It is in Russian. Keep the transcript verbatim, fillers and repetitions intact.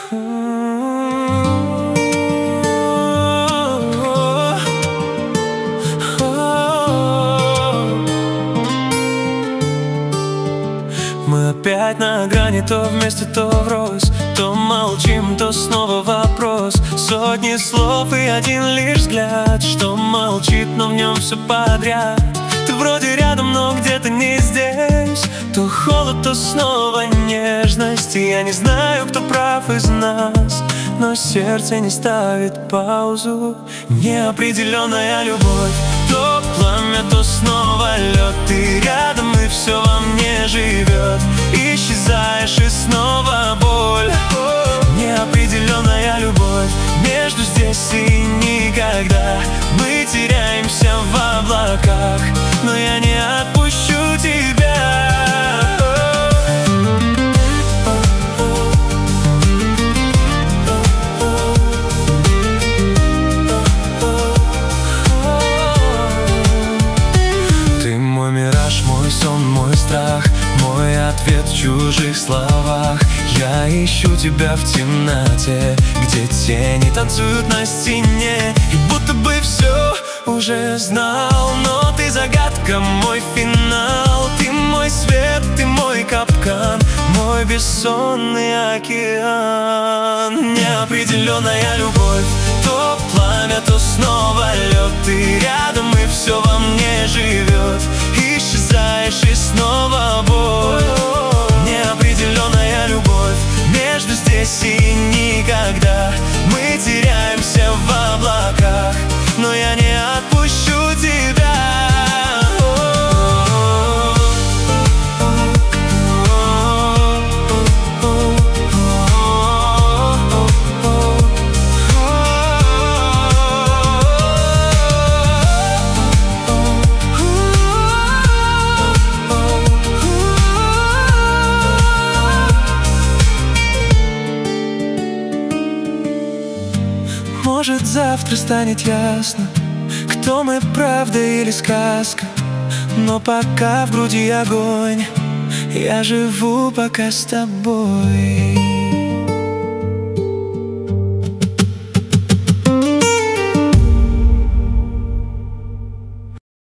Мы опять на грани, то вместе, то врозь. То молчим, то снова вопрос. Сотни слов и один лишь взгляд, что молчит, но в нем все подряд. Ты вроде рядом, но где-то не здесь. То холод, то снова нежность. И я не знаю, кто прав из нас, но сердце не ставит паузу. Неопределенная любовь. То пламя, то снова лед. Ты рядом, и все во мне живет. Исчезаешь, и снова боль. Неопределенная любовь. Между здесь и никогда. Мы теряемся в облаках, но я не отпущу тебя. Ты мой мираж, мой сон, мой страх, мой ответ в чужих словах. Я ищу тебя в темноте, где тени танцуют на стене. И будто бы все уже знал, но ты загадка, мой финал. Ты мой свет, ты мой капкан, мой бессонный океан. Неопределенная любовь. То пламя, то снова лед. Ты рядом, и все во мне живет. Исчезаешь, и снова боль. Неопределенная любовь. Между здесь и никогда. Мы теряемся в облаках, но я не отпущу тебя. Может, завтра станет ясно, кто мы, правда или сказка. Но пока в груди огонь, я живу пока с тобой.